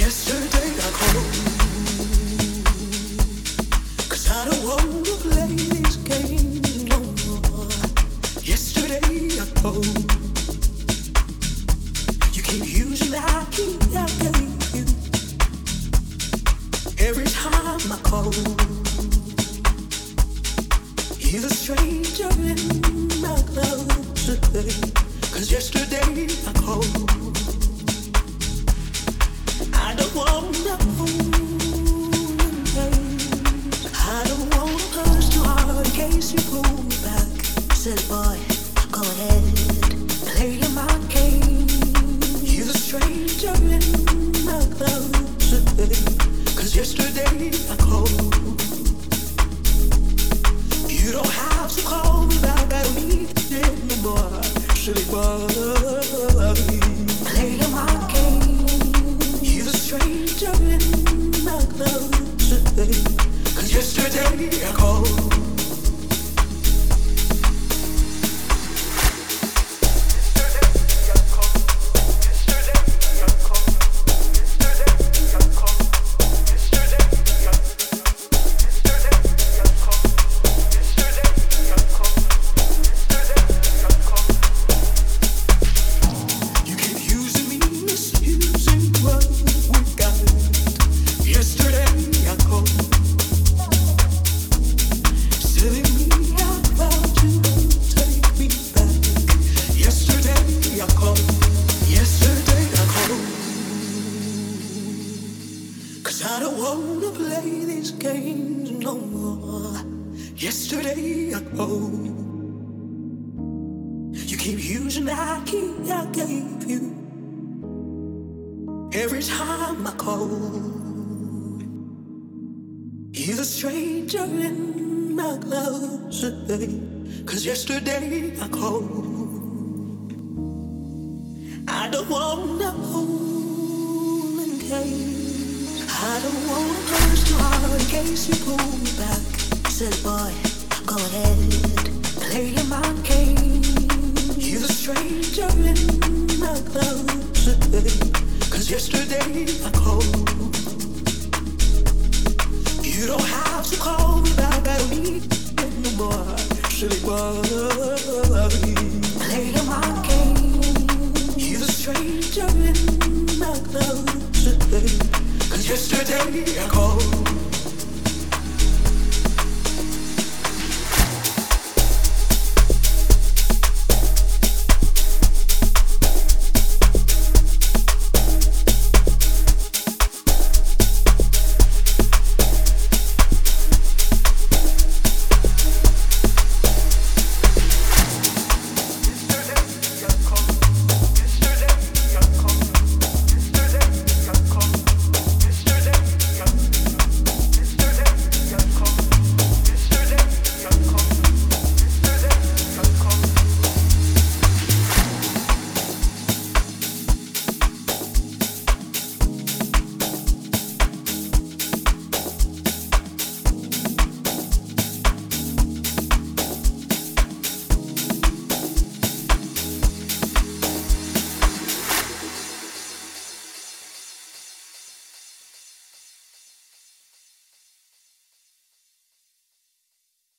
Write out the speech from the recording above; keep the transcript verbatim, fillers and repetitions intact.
Yesterday I called, 'cause I don't wanna play this game no more. Yesterday I called, you keep using that key I gave you. Every time I call, you're the stranger in my closet. 'Cause yesterday I called, I don't wanna hold I don't wanna push too hard in case you pull me back. Said boy, go ahead, play your mind game. You're the stranger in my closet. 'Cause yesterday I called, you don't have to call me back, I don't need it anymore. Silly boy, play your mind game. You're the stranger in my closet. 'Cause yesterday I called, I don't wanna play these games no more. Yesterday I called, you keep using that key I gave you. Every time I call, you're the stranger in my closet. 'Cause yesterday I called, I don't wanna hold in case I don't wanna push too hard in case you pull me back. Said boy, go ahead, play your mind game. You're the stranger in my closet. 'Cause yesterday I called, you don't have to call me back, I don't need it no more. Silly boy, play your mind game. You're the stranger in my closet. 'Cause yesterday I called,